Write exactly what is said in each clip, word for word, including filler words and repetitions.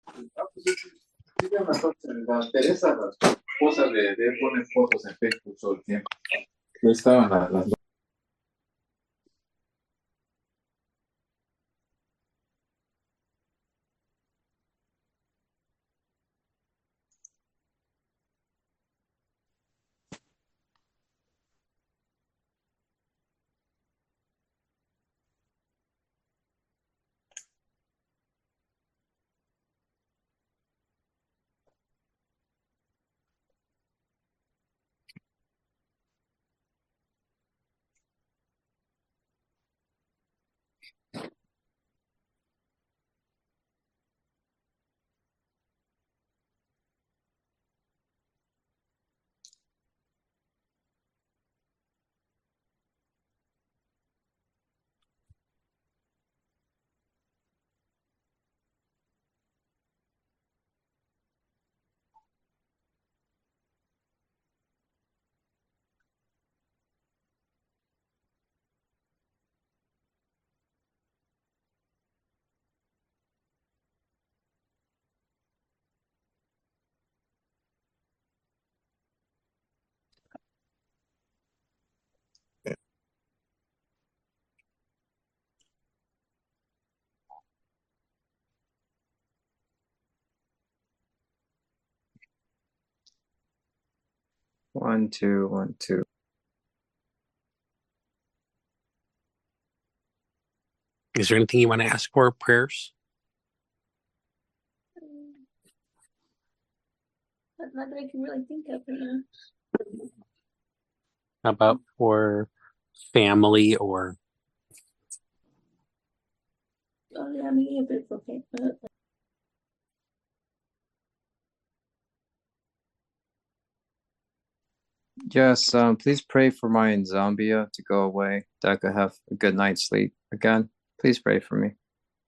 Ah, pues sí, sí, sí veo las fotos. La Teresa, la esposa de, de él, pone fotos en Facebook todo el tiempo. Ahí estaban las, las One, two, one, two. Is there anything you want to ask for prayers? Not that I can really think of right now. How about for family or Oh, yeah, maybe if it's okay. Uh, Yes, um, please pray for my insomnia to go away, that I could have a good night's sleep again. Please pray for me.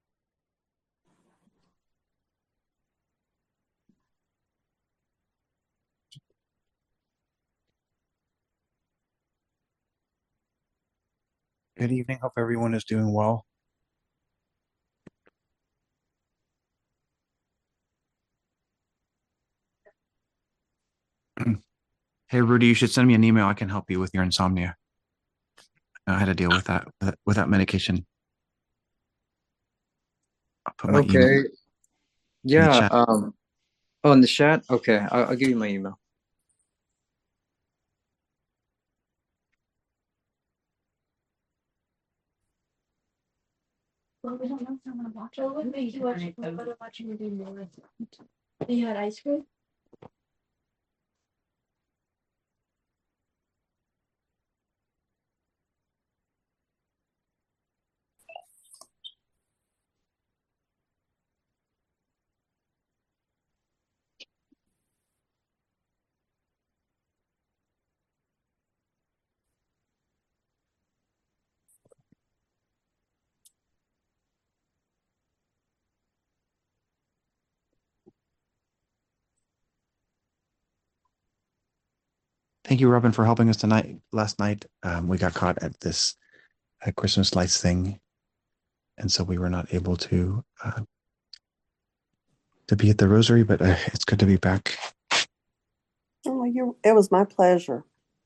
Good evening. Hope everyone is doing well. Hey, Rudy, you should send me an email. I can help you with your insomnia. I had to deal with that with that medication. I'll put my email Okay. in the Yeah. chat. Um. Oh, in the chat. Okay, I'll, I'll give you my email. well, we don't know if I'm gonna watch it. What would make you watch it? What would watching it be more? You had ice cream? Thank you, Robin, for helping us tonight. Last night, um, we got caught at this uh, Christmas lights thing, and so we were not able to uh, to be at the Rosary. But uh, it's good to be back. Oh, you it was my pleasure.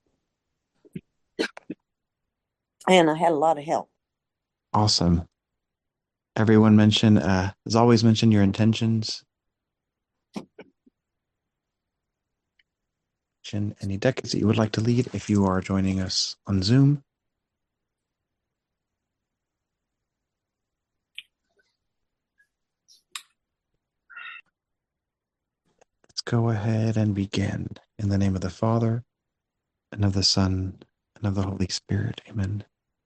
And I had a lot of help. Awesome. Everyone mention, uh, as always, mention your intentions. Mention any decades that you would like to lead if you are joining us on Zoom. Let's go ahead and begin. In the name of the Father, and of the Son, and of the Holy Spirit. Amen.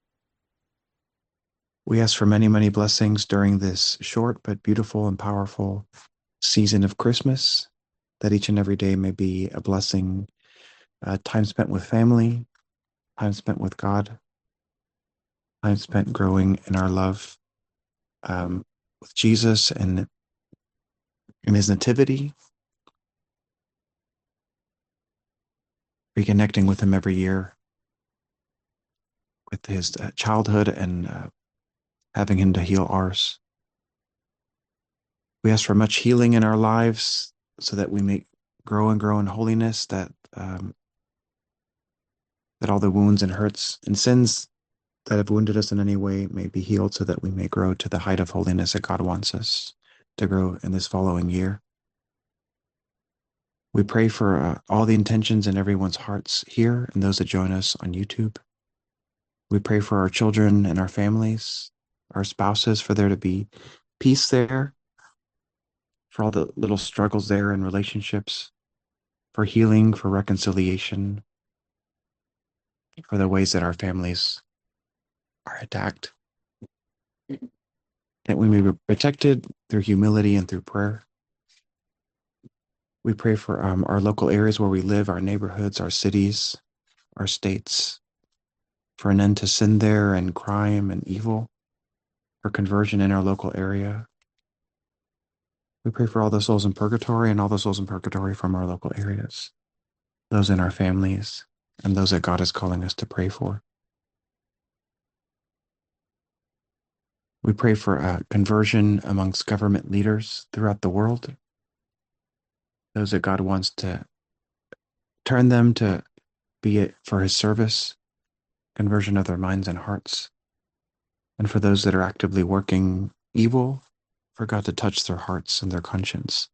We ask for many, many blessings during this short but beautiful and powerful season of Christmas, that each and every day may be a blessing, uh, time spent with family, time spent with God, time spent growing in our love um, with Jesus and in his nativity, reconnecting with him every year, with his uh, childhood and uh, having him to heal ours. We ask for much healing in our lives so that we may grow and grow in holiness, that um, that all the wounds and hurts and sins that have wounded us in any way may be healed so that we may grow to the height of holiness that God wants us to grow in this following year. We pray for uh, all the intentions in everyone's hearts here and those that join us on YouTube. We pray for our children and our families, our spouses, for there to be peace there, for all the little struggles there in relationships, for healing, for reconciliation, for the ways that our families are attacked, that we may be protected through humility and through prayer. We pray for um, our local areas where we live, our neighborhoods, our cities, our states, for an end to sin there and crime and evil, for conversion in our local area. We pray for all the souls in purgatory and all the souls in purgatory from our local areas, those in our families, and those that God is calling us to pray for. We pray for uh, conversion amongst government leaders throughout the world, those that God wants to turn them to be it for his service, conversion of their minds and hearts, and for those that are actively working evil, for God to touch their hearts and their conscience.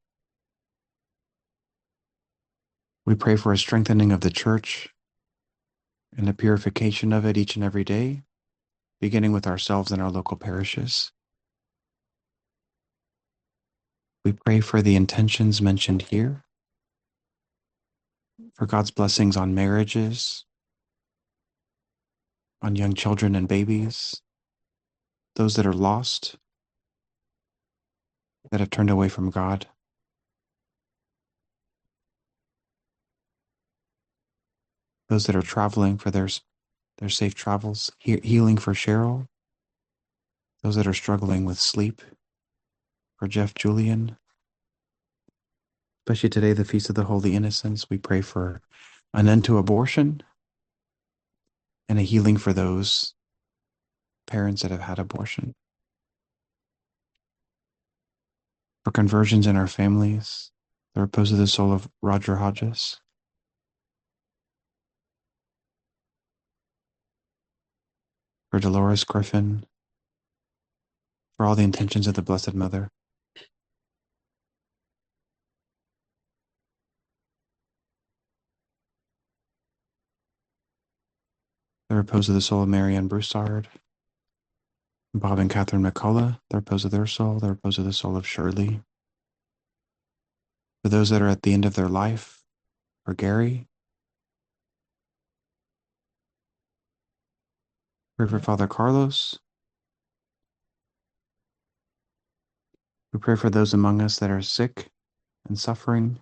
We pray for a strengthening of the church and a purification of it each and every day, beginning with ourselves and our local parishes. We pray for the intentions mentioned here, for God's blessings on marriages, on young children and babies, those that are lost, that have turned away from God. Those that are traveling, for their, their safe travels, he- healing for Cheryl, those that are struggling with sleep, for Jeff Julian. Especially today, the Feast of the Holy Innocents, we pray for an end to abortion and a healing for those parents that have had abortion. For conversions in our families, the repose of the soul of Roger Hodges. For Dolores Griffin, for all the intentions of the Blessed Mother. The repose of the soul of Marianne Broussard, Bob and Catherine McCullough, the repose of their soul, the repose of the soul of Shirley. For those that are at the end of their life, for Gary. Pray for Father Carlos. We pray for those among us that are sick and suffering.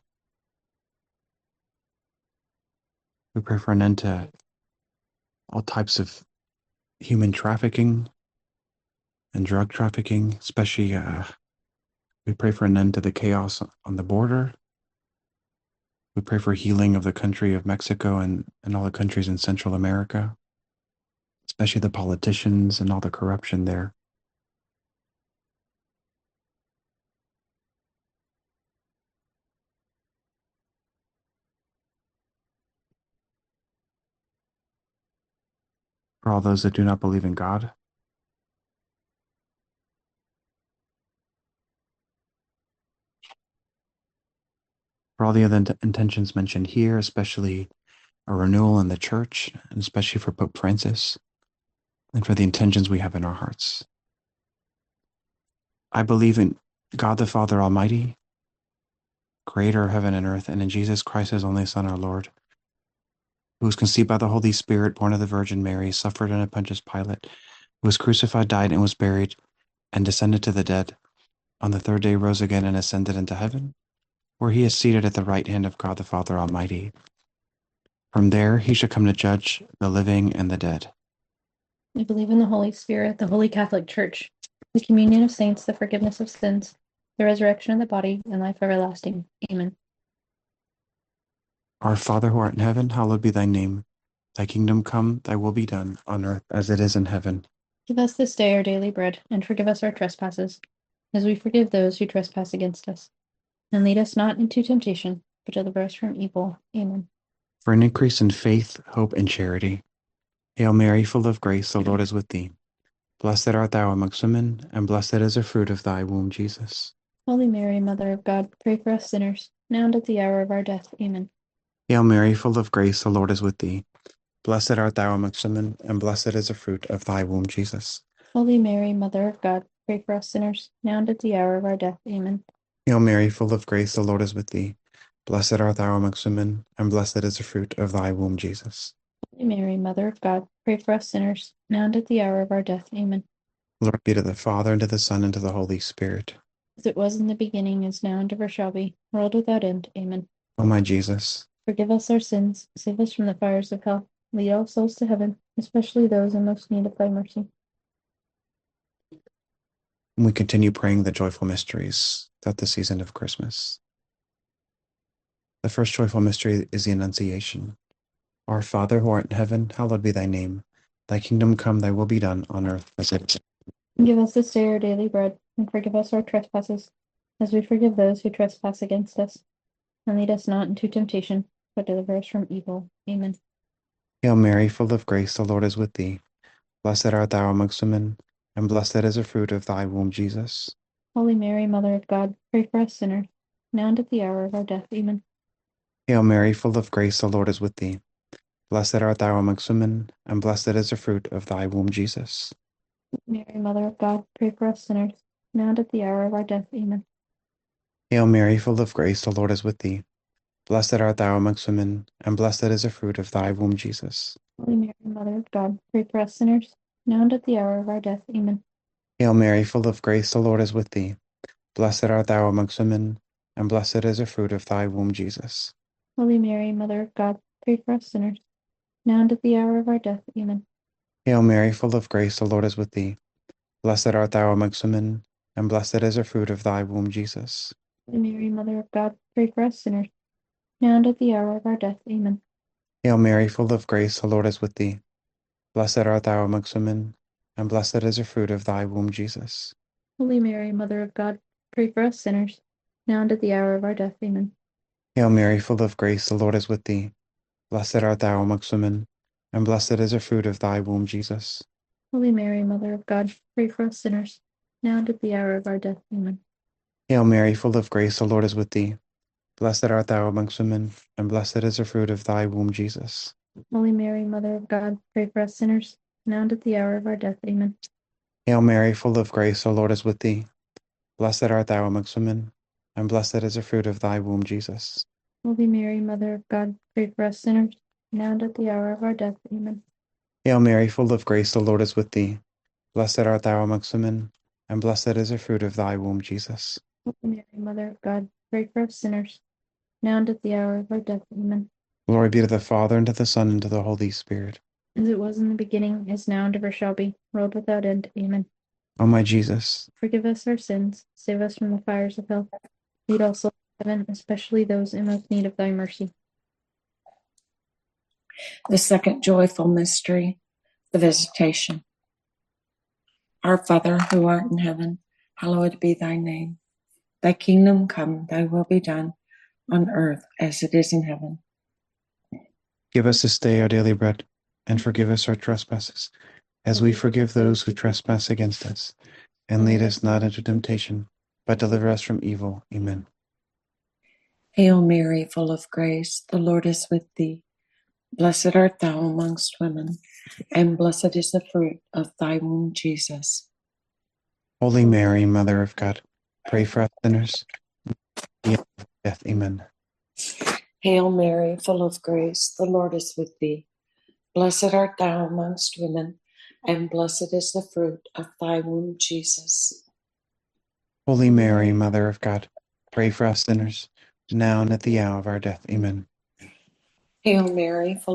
We pray for an end to all types of human trafficking and drug trafficking, especially uh, we pray for an end to the chaos on the border. We pray for healing of the country of Mexico and, and all the countries in Central America, especially the politicians and all the corruption there. For all those that do not believe in God. For all the other int- intentions mentioned here, especially a renewal in the church, and especially for Pope Francis, and for the intentions we have in our hearts. I believe in God the Father Almighty, creator of heaven and earth, and in Jesus Christ, his only Son, our Lord, who was conceived by the Holy Spirit, born of the Virgin Mary, suffered under Pontius Pilate, who was crucified, died, and was buried, and descended to the dead. On the third day rose again and ascended into heaven, where he is seated at the right hand of God the Father Almighty. From there he shall come to judge the living and the dead. I believe in the Holy Spirit, the Holy Catholic Church, the communion of saints, the forgiveness of sins, the resurrection of the body, and life everlasting. Amen. Our Father who art in heaven, hallowed be thy name. Thy kingdom come, thy will be done, on earth as it is in heaven. Give us this day our daily bread, and forgive us our trespasses, as we forgive those who trespass against us. And lead us not into temptation, but deliver us from evil. Amen. For an increase in faith, hope, and charity. Hail Mary, full of grace, the Lord is with thee. Blessed art thou amongst women, and blessed is the fruit of thy womb, Jesus. Holy Mary, Mother of God, pray for us sinners, now and at the hour of our death. Amen. Hail Mary, full of grace, the Lord is with thee. Blessed art thou amongst women, and blessed is the fruit of thy womb, Jesus. Holy Mary, Mother of God, pray for us sinners, now and at the hour of our death. Amen. Hail Mary, full of grace, the Lord is with thee. Blessed art thou amongst women, and blessed is the fruit of thy womb, Jesus. Holy Mary, Mother of God, pray for us sinners, now and at the hour of our death. Amen. Glory be to the Father, and to the Son, and to the Holy Spirit. As it was in the beginning, is now, and ever shall be, world without end. Amen. O my Jesus, Forgive us our sins, save us from the fires of hell, lead all souls to heaven, especially those in most need of thy mercy. we continue praying the joyful mysteries throughout the season of Christmas. The first joyful mystery is the Annunciation. Our Father, who art in heaven, hallowed be thy name. Thy kingdom come, thy will be done on earth as it is. Give us this day our daily bread, and forgive us our trespasses, as we forgive those who trespass against us. And lead us not into temptation, but deliver us from evil. Amen. Hail Mary, full of grace, the Lord is with thee. Blessed art thou amongst women, and blessed is the fruit of thy womb, Jesus. Holy Mary, Mother of God, pray for us sinners, now and at the hour of our death. Amen. Hail Mary, full of grace, the Lord is with thee. Blessed art thou amongst women, and blessed is the fruit of thy womb, Jesus. Mary, Mother of God, pray for us sinners, now and at the hour of our death. Amen. Hail Mary, full of grace, the Lord is with thee. Blessed art thou amongst women, and blessed is the fruit of thy womb, Jesus. Holy Mary, Mother of God, pray for us sinners, now and at the hour of our death. Amen. Hail Mary, full of grace, the Lord is with thee. Blessed art thou amongst women, and blessed is the fruit of thy womb, Jesus. Holy Mary, Mother of God, pray for us sinners, now and at the hour of our death. Amen. Hail Mary, full of grace, the Lord is with thee. Blessed art thou amongst women, and blessed is the fruit of thy womb, Jesus. Holy Mary, Mother of God, pray for us sinners, now and at the hour of our death. Amen. Hail Mary, full of grace, the Lord is with thee. Blessed art thou amongst women, and blessed is the fruit of thy womb, Jesus. Holy Mary, Mother of God, pray for us sinners, now and at the hour of our death. Amen. Hail Mary, full of grace, the Lord is with thee. Blessed art thou amongst women, and blessed is the fruit of thy womb, Jesus. Holy Mary, Mother of God, pray for us sinners, now and at the hour of our death. Amen. Hail Mary, full of grace, the Lord is with thee. Blessed art thou amongst women, and blessed is the fruit of thy womb, Jesus. Holy Mary, Mother of God, pray for us sinners, now and at the hour of our death. Amen. Hail Mary, full of grace, the Lord is with thee. Blessed art thou amongst women, and blessed is the fruit of thy womb, Jesus. Holy Mary, Mother of God, pray for us sinners, now and at the hour of our death. Amen. Hail Mary, full of grace, the Lord is with thee. Blessed art thou amongst women, and blessed is the fruit of thy womb, Jesus. Holy Mary, Mother of God, pray for us sinners, now and at the hour of our death. Amen. Glory be to the Father, and to the Son, and to the Holy Spirit. As it was in the beginning, is now, and ever shall be, world without end. Amen. O my Jesus, Forgive us our sins, save us from the fires of hell, lead all souls to heaven, especially those in most need of thy mercy. The second joyful mystery, the Visitation. Our Father, who art in heaven, hallowed be thy name. Thy kingdom come, thy will be done, on earth as it is in heaven. give us this day our daily bread, and forgive us our trespasses, as we forgive those who trespass against us. And lead us not into temptation, but deliver us from evil. Amen. Hail Mary, full of grace, the Lord is with thee. Blessed art thou amongst women, and blessed is the fruit of thy womb, Jesus. Holy Mary, Mother of God, pray for us sinners, now and at the hour of death. Amen. Hail Mary, full of grace, the Lord is with thee. Blessed art thou amongst women, and blessed is the fruit of thy womb, Jesus. Holy Mary, Mother of God, pray for us sinners, now and at the hour of our death. Amen. Hail Mary, full of grace, the Lord is with thee. Blessed art thou amongst women, and blessed is the fruit of thy womb, Jesus. Holy Mary, Mother of God, pray for us sinners, now and at the hour of our death. Amen. Hail Mary, full of grace, the Lord is with thee. Blessed art thou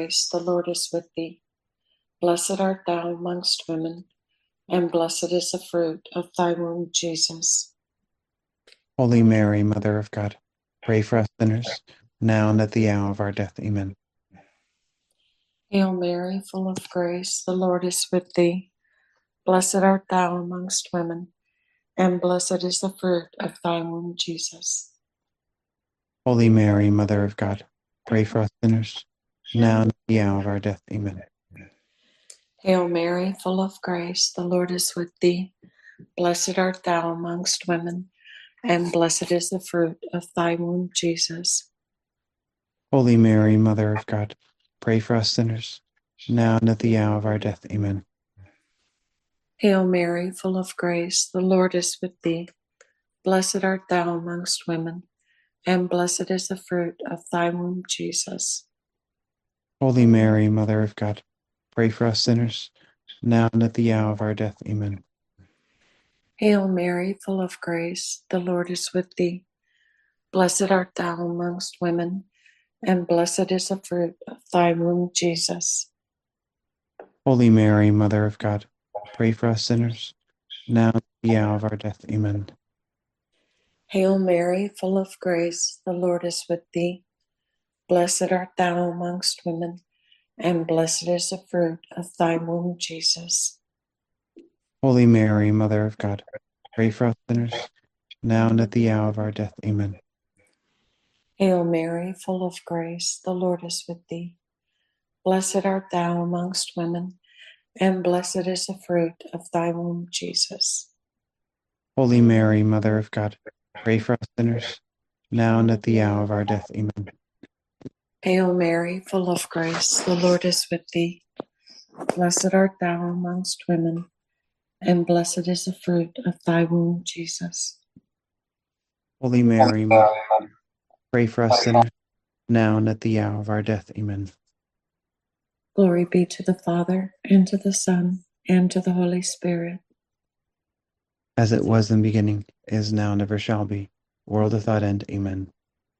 amongst women, and blessed is the fruit of thy womb, Jesus. Holy Mary, Mother of God, pray for us sinners, now and at the hour of our death. Amen. Hail Mary, full of grace, the Lord is with thee. Blessed art thou amongst women, and blessed is the fruit of thy womb, Jesus. Holy Mary, Mother of God, pray for us sinners, now and at the hour of our death. Amen. Hail Mary, full of grace, the Lord is with thee. Blessed art thou amongst women, and blessed is the fruit of thy womb, Jesus. Holy Mary, Mother of God, pray for us sinners, now and at the hour of our death. Amen. Hail Mary, full of grace, the Lord is with thee. Blessed art thou amongst women, and blessed is the fruit of thy womb, Jesus. Holy Mary, Mother of God, pray for us sinners, now and at the hour of our death. Amen. Hail Mary, full of grace, the Lord is with thee. Blessed art thou amongst women, and blessed is the fruit of thy womb, Jesus. Holy Mary, Mother of God, pray for us sinners, now and at the hour of our death. Amen. Hail Mary, full of grace, the Lord is with thee. Blessed art thou amongst women, and blessed is the fruit of thy womb, Jesus. Holy Mary, Mother of God, pray for us sinners, now and at the hour of our death. Amen. Hail Mary, full of grace, the Lord is with thee. Blessed art thou amongst women, and blessed is the fruit of thy womb, Jesus. Holy Mary, Mother of God, pray for us sinners, now and at the hour of our death. Amen. Hail Mary, full of grace, the Lord is with thee. Blessed art thou amongst women, and blessed is the fruit of thy womb, Jesus. Holy Mary, Mother, pray for us sinners, now and at the hour of our death. Amen. Glory be to the Father, and to the Son, and to the Holy Spirit. As it was in the beginning, is now, and ever shall be, world without end. Amen.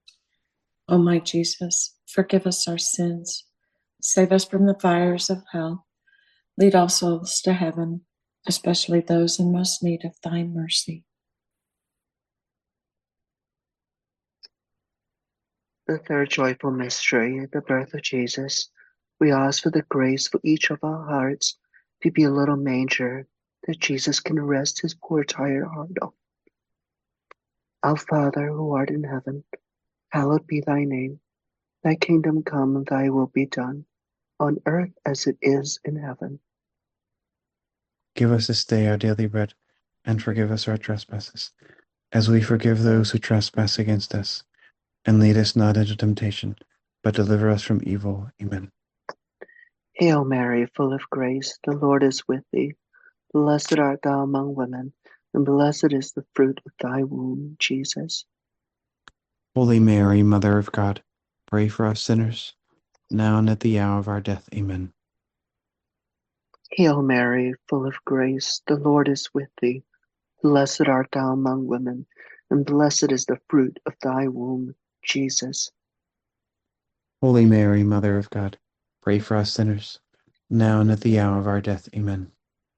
O my Jesus, forgive us our sins, save us from the fires of hell, lead all souls to heaven, especially those in most need of thy mercy. The third joyful mystery, the birth of Jesus. We ask for the grace for each of our hearts to be a little manger that Jesus can rest his poor tired heart on. Our Father who art in heaven, hallowed be thy name. Thy kingdom come and thy will be done, on earth as it is in heaven. Give us this day our daily bread, and forgive us our trespasses, as we forgive those who trespass against us. And lead us not into temptation, but deliver us from evil. Amen. Hail Mary, full of grace, the Lord is with thee. Blessed art thou among women, and blessed is the fruit of thy womb, Jesus. Holy Mary, Mother of God, pray for us sinners, now and at the hour of our death. Amen. Hail Mary, full of grace, the Lord is with thee. Blessed art thou among women, and blessed is the fruit of thy womb, Jesus. Holy Mary, Mother of God, pray for us sinners, now and at the hour of our death. Amen.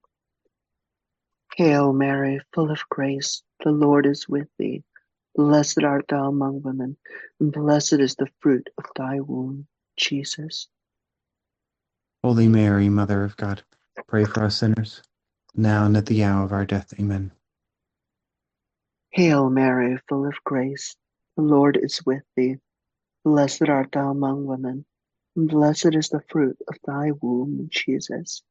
Hail Mary, full of grace, the Lord is with thee. Blessed art thou among women, and blessed is the fruit of thy womb, Jesus. Holy Mary, Mother of God, pray for us sinners, now and at the hour of our death. Amen. Hail Mary, full of grace, the Lord is with thee. Blessed art thou among women, and blessed is the fruit of thy womb, Jesus.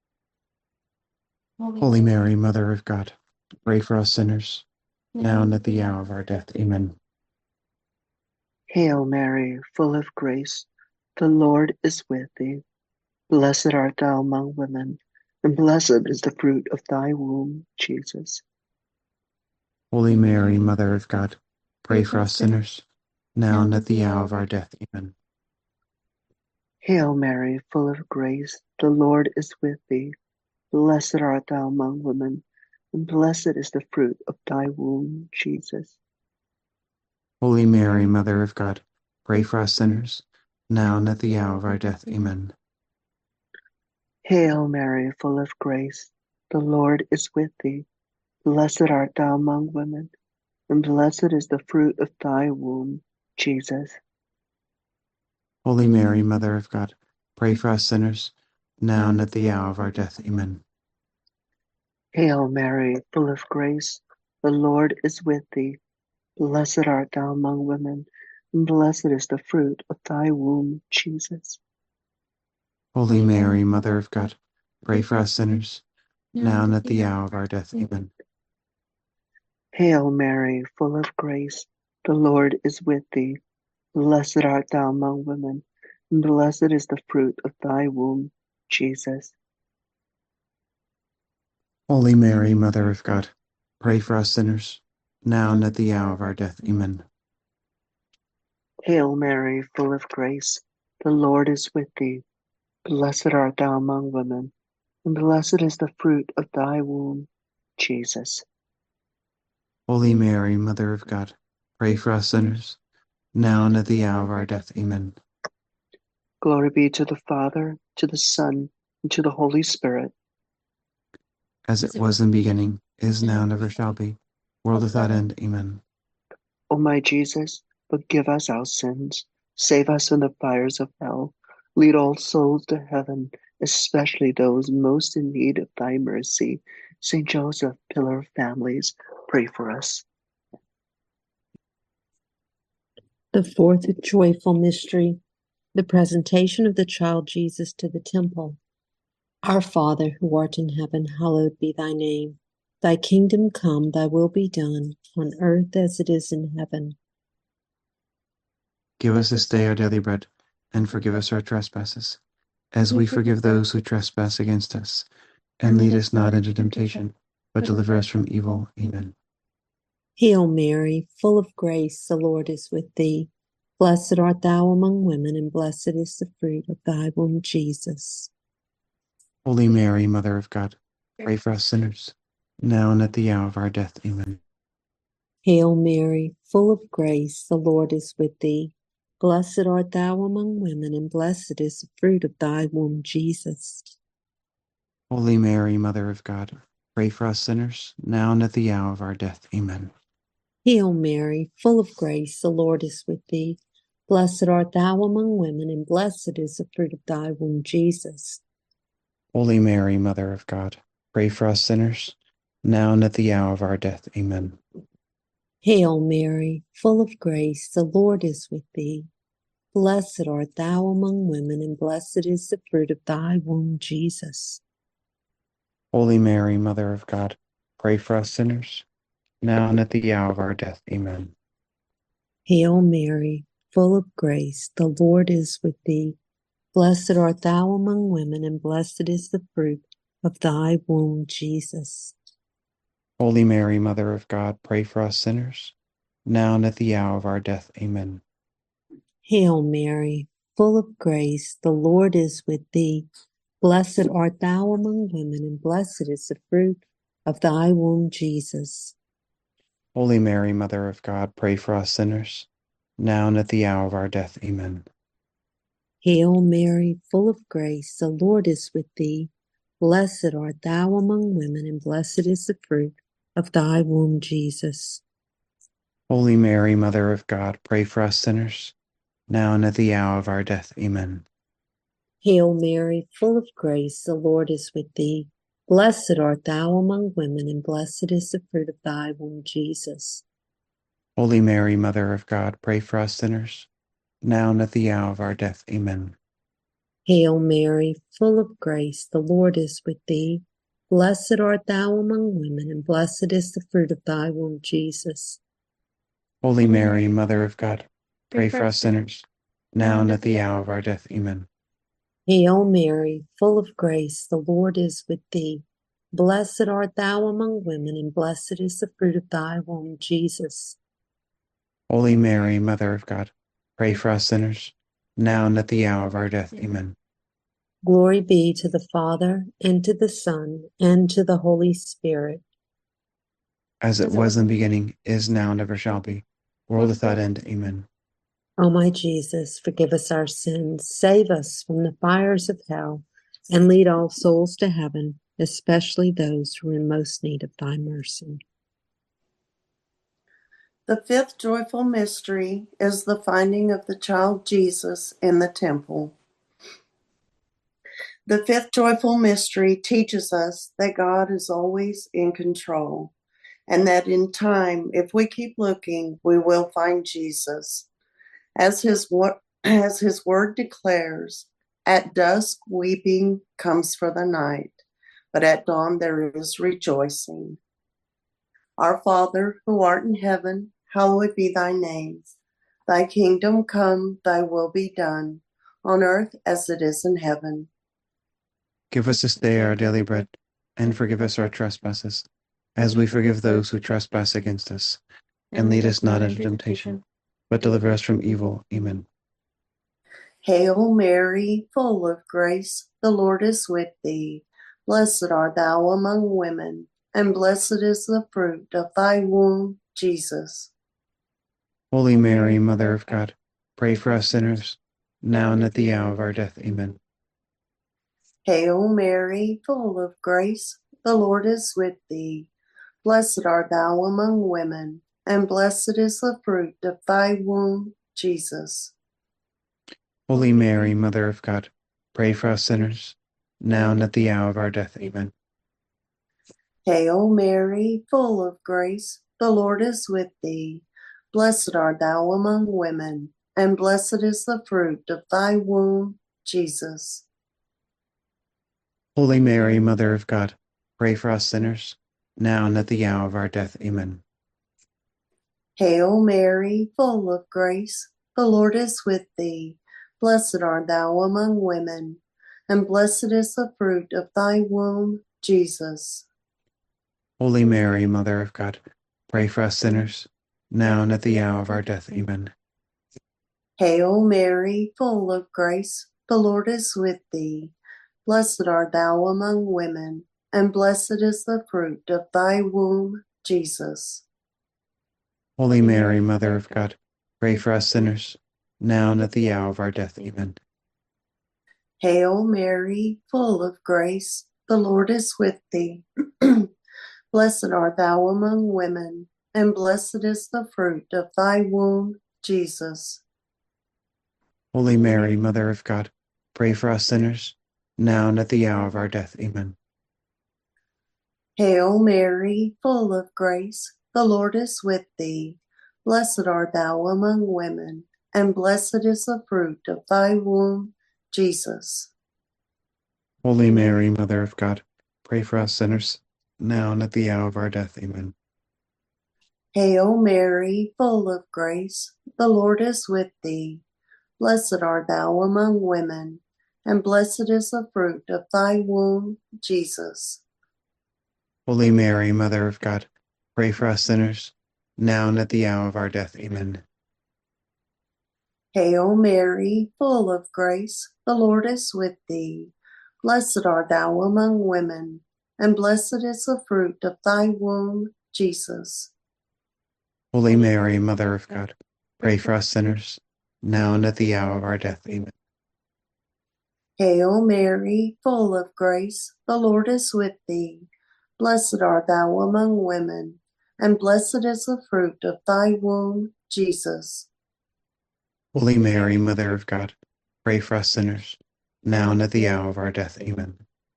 Holy Mary, Mother of God, pray for us sinners, now and at the hour of our death. Amen. Hail Mary, full of grace, the Lord is with thee. Blessed art thou among women, and blessed is the fruit of thy womb, Jesus. Holy Mary, Mother of God, pray for us sinners, now and at the hour of our death. Amen. Hail Mary, full of grace, the Lord is with thee. Blessed art thou among women, and blessed is the fruit of thy womb, Jesus. Holy Mary, Mother of God, pray for us sinners, now and at the hour of our death. Amen. Hail Mary, full of grace, the Lord is with thee. Blessed art thou among women, and blessed is the fruit of thy womb, Jesus. Holy Mary, Mother of God, pray for us sinners, now and at the hour of our death. Amen. Hail Mary, full of grace, The Lord is with thee. Blessed art thou among women, and blessed is the fruit of thy womb, Jesus. Holy Mary, Mother of God, pray for us sinners, now and at the hour of our death. Amen. Hail Mary, full of grace, the Lord is with thee. Blessed art thou among women, and blessed is the fruit of thy womb, Jesus. Holy Mary, Mother of God, pray for us sinners, now and at the hour of our death. Amen. Hail Mary, full of grace, the Lord is with thee. Blessed art thou among women, and blessed is the fruit of thy womb, Jesus. Holy Mary, Mother of God, pray for us sinners, now and at the hour of our death. Amen. Glory be to the Father, to the Son, and to the Holy Spirit. As it was in the beginning, is now, and ever shall be, world without end. Amen. O my Jesus, forgive us our sins, save us from the fires of hell, lead all souls to heaven, especially those most in need of thy mercy. Saint Joseph, pillar of families, pray for us. The fourth joyful mystery, the presentation of the child Jesus to the temple. Our Father, who art in heaven, hallowed be thy name. Thy kingdom come, thy will be done, on earth as it is in heaven. Give us this day our daily bread, and forgive us our trespasses, as we forgive those who trespass against us. And lead us not into temptation, but deliver us from evil. Amen. Hail Mary, full of grace, the Lord is with thee. Blessed art thou among women, and blessed is the fruit of thy womb, Jesus. Holy Mary, Mother of God, pray for us sinners, now and at the hour of our death. Amen. Hail Mary, full of grace, the Lord is with thee. Blessed art thou among women, and blessed is the fruit of thy womb, Jesus. Holy Mary, Mother of God, pray for us sinners, now and at the hour of our death. Amen. Hail Mary, full of grace, the Lord is with thee. Blessed art thou among women, and blessed is the fruit of thy womb, Jesus. Holy Mary, Mother of God, pray for us sinners, now and at the hour of our death. Amen. Hail Mary, full of grace, the Lord is with thee. Blessed art thou among women, and blessed is the fruit of thy womb, Jesus. Holy Mary, Mother of God, pray for us sinners, now and at the hour of our death. Amen. Hail Mary, full of grace, the Lord is with thee. Blessed art thou among women, and blessed is the fruit of thy womb, Jesus. Holy Mary, Mother of God, pray for us sinners, now and at the hour of our death. Amen. Hail Mary, full of grace, the Lord is with thee. Blessed art thou among women, and blessed is the fruit of thy womb, Jesus. Holy Mary, Mother of God, pray for us sinners, now and at the hour of our death. Amen. Hail Mary, full of grace, the Lord is with thee. Blessed art thou among women, and blessed is the fruit of thy womb, Jesus. Holy Mary, Mother of God, pray for us sinners, now and at the hour of our death. Amen. Hail Mary, full of grace, the Lord is with thee. Blessed art thou among women, and blessed is the fruit of thy womb, Jesus. Holy Mary, Mother of God, pray for us sinners, now and at the hour of our death. Amen. Hail Mary, full of grace, the Lord is with thee. Blessed art thou among women, and blessed is the fruit of thy womb, Jesus. Holy Mary, Mother of God, pray for us sinners, now and at the hour of our death. Amen. Hail Mary, full of grace, the Lord is with thee. Blessed art thou among women, and blessed is the fruit of thy womb, Jesus. Holy Mary, Mother of God, pray for us sinners, now and at the hour of our death. Amen. Glory be to the Father, and to the Son, and to the Holy Spirit. As it was in the beginning, is now, and ever shall be, world without end. Amen. O my Jesus, forgive us our sins, save us from the fires of hell, and lead all souls to heaven, especially those who are in most need of thy mercy. The fifth joyful mystery is the finding of the child Jesus in the temple. The fifth joyful mystery teaches us that God is always in control and that in time, if we keep looking, we will find Jesus. As his, wo- as his word declares, at dusk weeping comes for the night, but at dawn there is rejoicing. Our Father, who art in heaven, hallowed be thy name. Thy kingdom come, thy will be done, on earth as it is in heaven. Give us this day our daily bread, and forgive us our trespasses, as we forgive those who trespass against us. And lead us not into temptation, but deliver us from evil. Amen. Hail Mary, full of grace, the Lord is with thee. Blessed art thou among women, and blessed is the fruit of thy womb, Jesus. Holy Mary, Mother of God, pray for us sinners, now and at the hour of our death. Amen. Hail Mary, full of grace, the Lord is with thee. Blessed art thou among women, and blessed is the fruit of thy womb, Jesus. Holy Mary, Mother of God, pray for us sinners, now and at the hour of our death. Amen. Hail Mary, full of grace, the Lord is with thee. Blessed art thou among women, and blessed is the fruit of thy womb, Jesus. Holy Mary, Mother of God, pray for us sinners, now and at the hour of our death. Amen. Hail Mary, full of grace, the Lord is with thee. Blessed art thou among women, and blessed is the fruit of thy womb, Jesus. Holy Mary, Mother of God, pray for us sinners, now and at the hour of our death. Amen. Hail Mary, full of grace, the Lord is with thee. Blessed art thou among women, and blessed is the fruit of thy womb, Jesus. Holy Mary, Mother of God, pray for us sinners, now and at the hour of our death. Amen. Hail Mary, full of grace, the Lord is with thee. Blessed art thou among women, and blessed is the fruit of thy womb, Jesus. Holy Mary, Mother of God, pray for us sinners, now and at the hour of our death. Amen. Hail Mary, full of grace, the Lord is with thee. Blessed art thou among women, and blessed is the fruit of thy womb, Jesus. Holy Mary, Mother of God, pray for us sinners, now and at the hour of our death. Amen. Hail Mary, full of grace, the Lord is with thee. Blessed art thou among women, and blessed is the fruit of thy womb, Jesus. Holy Mary, Mother of God, pray for us sinners, now and at the hour of our death. Amen. Hail Mary, full of grace, the Lord is with thee. Blessed art thou among women, and blessed is the fruit of thy womb, Jesus. Holy Mary, Mother of God, pray for us sinners, now and at the hour of our death. Amen. Hail Mary, full of grace, the Lord is with thee. Blessed art thou among women, and blessed is the fruit of thy womb, Jesus. Holy Mary, Mother of God, pray for us sinners, now and at the hour of our death. Amen.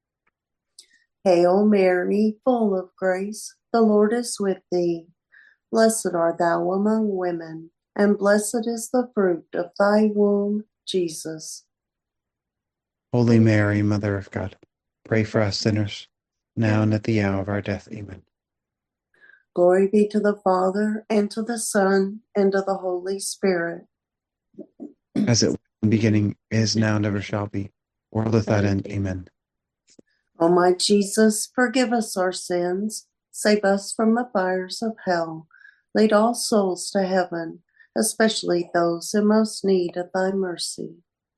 Hail Mary, full of grace, the Lord is with thee. Blessed art thou among women, and blessed is the fruit of thy womb, Jesus. Holy Mary, Mother of God, pray for us sinners, now and at the hour of our death. Amen. Glory be to the Father, and to the Son, and to the Holy Spirit. As it was in the beginning, is now, and ever shall be, world without end. Amen. O my Jesus, forgive us our sins, save us from the fires of hell. Lead all souls to heaven, especially those in most need of thy mercy.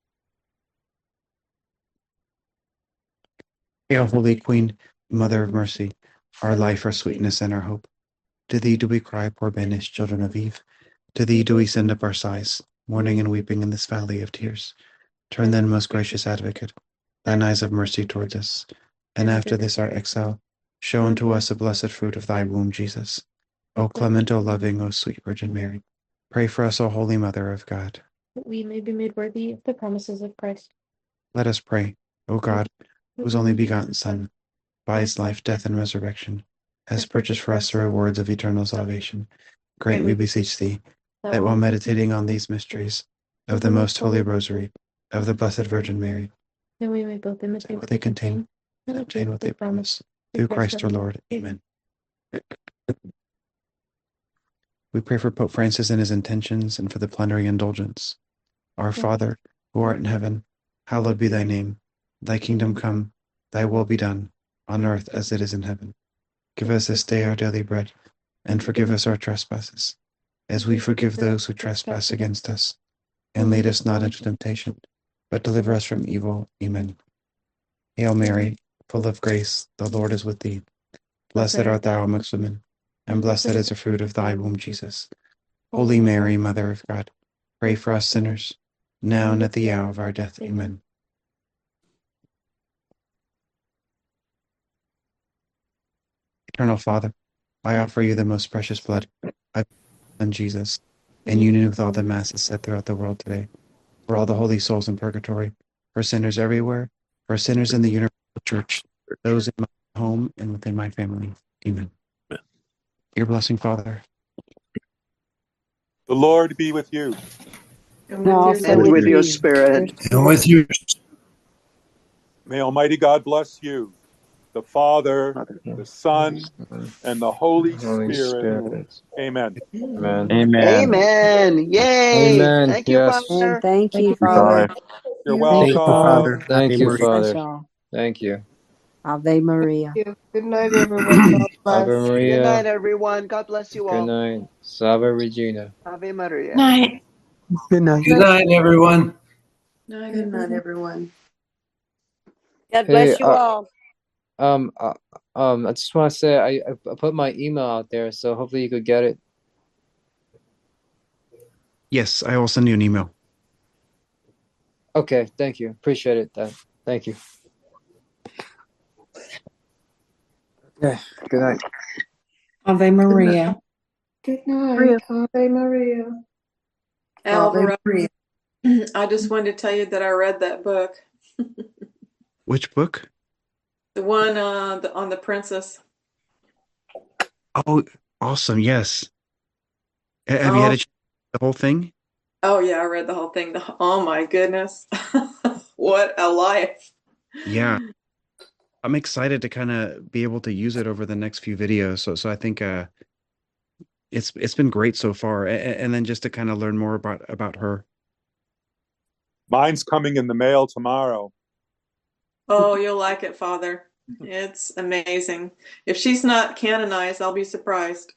Hail, Holy Queen, Mother of Mercy, our life, our sweetness, and our hope. To thee do we cry, poor banished children of Eve. To thee do we send up our sighs, mourning and weeping in this valley of tears. Turn then, most gracious Advocate, thine eyes of mercy towards us, and after this our exile, show unto us the blessed fruit of thy womb, Jesus. O clement, O loving, O sweet Virgin Mary, pray for us, O Holy Mother of God. That we may be made worthy of the promises of Christ. Let us pray, O God, whose only begotten Son, by his life, death, and resurrection, has purchased for us the rewards of eternal salvation. Grant, we beseech thee, that while meditating on these mysteries of the most holy rosary of the Blessed Virgin Mary, that we may both imitate what they contain and obtain what they promise. Through Christ our Lord. Amen. We pray for Pope Francis and his intentions and for the plenary indulgence. Our Father, who art in heaven, hallowed be thy name. Thy kingdom come, thy will be done, on earth as it is in heaven. Give us this day our daily bread, and forgive us our trespasses, as we forgive those who trespass against us. And lead us not into temptation, but deliver us from evil. Amen. Hail Mary, full of grace, the Lord is with thee. Blessed art thou amongst women, and blessed is the fruit of thy womb, Jesus. Holy Mary, Mother of God, pray for us sinners, now and at the hour of our death. Amen. Eternal Father, I offer you the most precious blood of Son Jesus, in union with all the masses said throughout the world today, for all the holy souls in purgatory, for sinners everywhere, for sinners in the universal church, those in my home and within my family. Amen. Your blessing, Father. The Lord be with you. And with your And spirit. with your spirit. And with you. May Almighty God bless you, the Father, the Son, and the Holy, Holy Spirit. Spirit. Amen. Amen. Amen. Amen. Yay. Amen. Thank you, Yes. Father. And thank you, Thank you, Father. You're Thank you, welcome. Father. Thank Ave you, Maria. Bless Father. y'all. Thank you. Ave Maria. Good night, everyone. God Ave bless. Good Maria. night, everyone. God bless you Good all. night. Salve Regina. Ave Maria. Night. Good night. Good night, everyone. Night, Good night, everyone. everyone. God Hey, bless you uh, all. um, uh, um, I just want to say I, I put my email out there, so hopefully you could get it. Yes, I will send you an email. Okay, thank you. Appreciate it. Then. Thank you. Okay, good night. Ave Maria. Good night. Ave Maria. Ave Alvaro, Maria. I just wanted to tell you that I read that book. Which book? The one uh, the, on the princess. Oh, awesome. Yes. Ha- Have you Oh, had a ch- the whole thing? oh yeah, I read the whole thing. The, oh my goodness. What a life. Yeah. I'm excited to kind of be able to use it over the next few videos. So, so I think uh, it's it's been great so far, a- a- and then just to kind of learn more about about her. Mine's coming in the mail tomorrow. Oh, you'll like it, Father. It's amazing. If she's not canonized, I'll be surprised.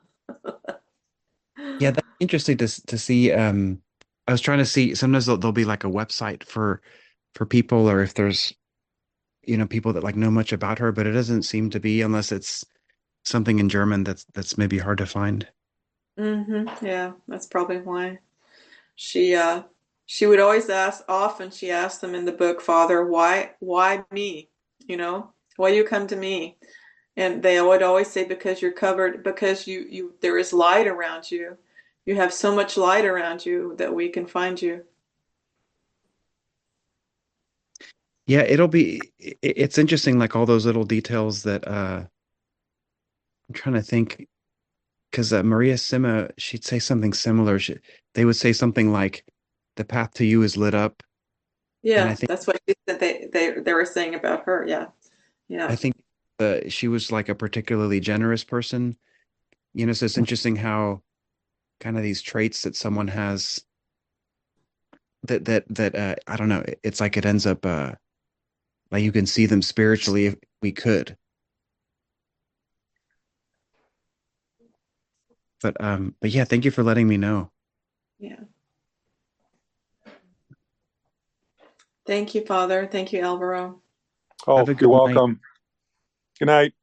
Yeah, that's interesting to s- to see. Um, I was trying to see. Sometimes there'll, there'll be like a website for for people, or if there's you know people that like know much about her, but it doesn't seem to be unless it's something in German that's that's maybe hard to find. Mm-hmm. Yeah, that's probably why. She uh she would always ask, often she asked them in the book, Father, why why me? You know, why you come to me? And they would always say, because you're covered, because you you there is light around you. You have so much light around you that we can find you. Yeah, it'll be. i- It's interesting, like all those little details that uh, I'm trying to think. Because uh, Maria Sima, she'd say something similar. She, they would say something like, "The path to you is lit up," and I Yeah, think that's what she said they they they were saying about her. Yeah. I Yeah. think uh, she was like a particularly generous person. You know, so it's interesting how kind of these traits that someone has that that that uh, I don't know. It's like it ends up uh, like you can see them spiritually if we could. But um, but yeah, thank you for letting me know. Yeah. Thank you, Father. Thank you, Alvaro. Oh, Have a you're good night. welcome. Good night.